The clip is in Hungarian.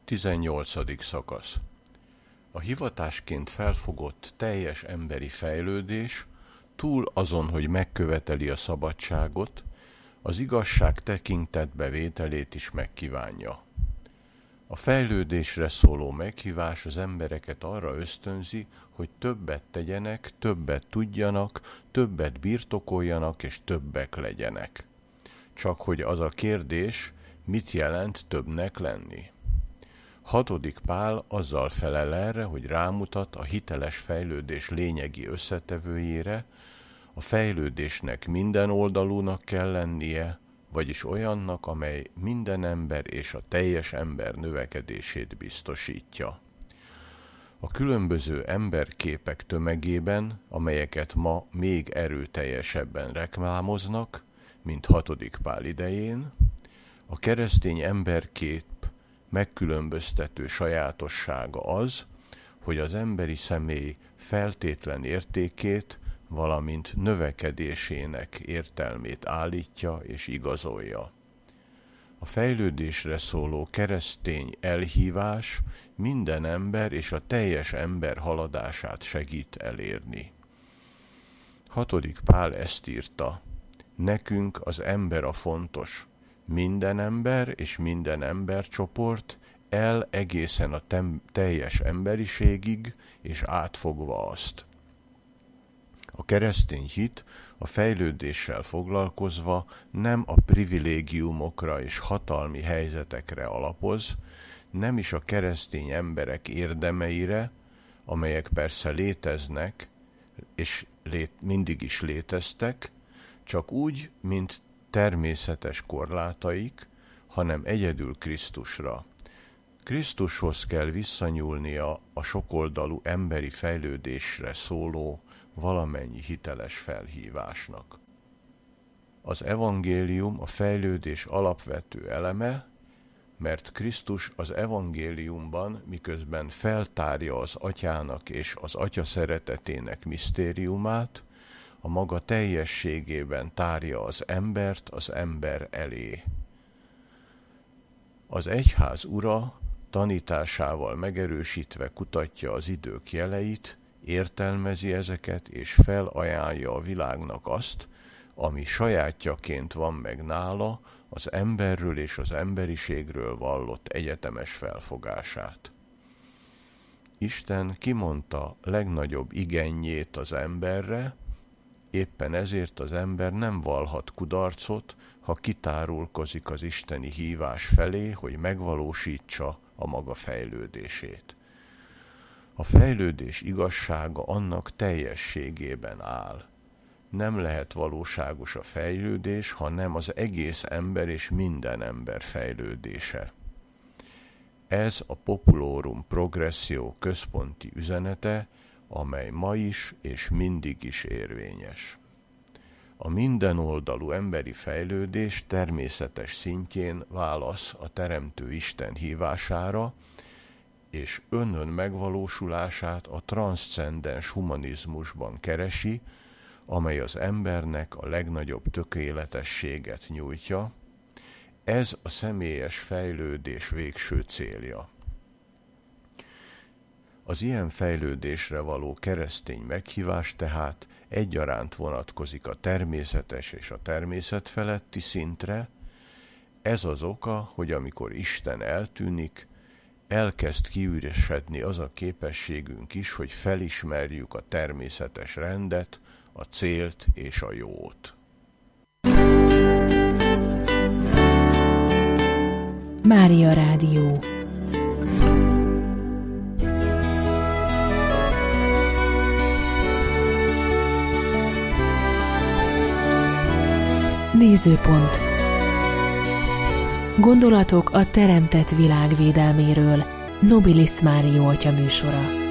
18. szakasz. A hivatásként felfogott teljes emberi fejlődés túl azon, hogy megköveteli a szabadságot, az igazság tekintetbe vételét is megkívánja. A fejlődésre szóló meghívás az embereket arra ösztönzi, hogy többet tegyenek, többet tudjanak, többet birtokoljanak és többek legyenek. Csak hogy az a kérdés, mit jelent többnek lenni? 6. Pál azzal felel erre, hogy rámutat a hiteles fejlődés lényegi összetevőjére, a fejlődésnek minden oldalúnak kell lennie, vagyis olyannak, amely minden ember és a teljes ember növekedését biztosítja. A különböző emberképek tömegében, amelyeket ma még erőteljesebben reklámoznak, mint 6. Pál idején, a keresztény emberkép megkülönböztető sajátossága az, hogy az emberi személy feltétlen értékét, valamint növekedésének értelmét állítja és igazolja. A fejlődésre szóló keresztény elhívás minden ember és a teljes ember haladását segít elérni. 6. Pál ezt írta: nekünk az ember a fontos, minden ember és minden embercsoport el egészen a teljes emberiségig és átfogva azt. A keresztény hit a fejlődéssel foglalkozva nem a privilégiumokra és hatalmi helyzetekre alapoz, nem is a keresztény emberek érdemeire, amelyek persze léteznek, és mindig is léteztek, csak úgy, mint természetes korlátaik, hanem egyedül Krisztusra. Krisztushoz kell visszanyúlnia a sokoldalú emberi fejlődésre szóló valamennyi hiteles felhívásnak. Az evangélium a fejlődés alapvető eleme, mert Krisztus az evangéliumban, miközben feltárja az atyának és az atya szeretetének misztériumát, a maga teljességében tárja az embert az ember elé. Az egyház ura tanításával megerősítve kutatja az idők jeleit, értelmezi ezeket és felajánlja a világnak azt, ami sajátjaként van meg nála, az emberről és az emberiségről vallott egyetemes felfogását. Isten kimondta legnagyobb igényét az emberre, éppen ezért az ember nem vallhat kudarcot, ha kitárulkozik az isteni hívás felé, hogy megvalósítsa a maga fejlődését. A fejlődés igazsága annak teljességében áll. Nem lehet valóságos a fejlődés, ha nem az egész ember és minden ember fejlődése. Ez a Populorum Progressio központi üzenete, amely ma is és mindig is érvényes. A mindenoldalú emberi fejlődés természetes szintjén válasz a Teremtő Isten hívására, és önön megvalósulását a transzcendens humanizmusban keresi, amely az embernek a legnagyobb tökéletességet nyújtja. Ez a személyes fejlődés végső célja. Az ilyen fejlődésre való keresztény meghívás tehát egyaránt vonatkozik a természetes és a természet feletti szintre. Ez az oka, hogy amikor Isten eltűnik, elkezd kiüresedni az a képességünk is, hogy felismerjük a természetes rendet, a célt és a jót. Mária Rádió. Nézőpont. Gondolatok a teremtett világ védelméről. Nobilis Mário atya műsora.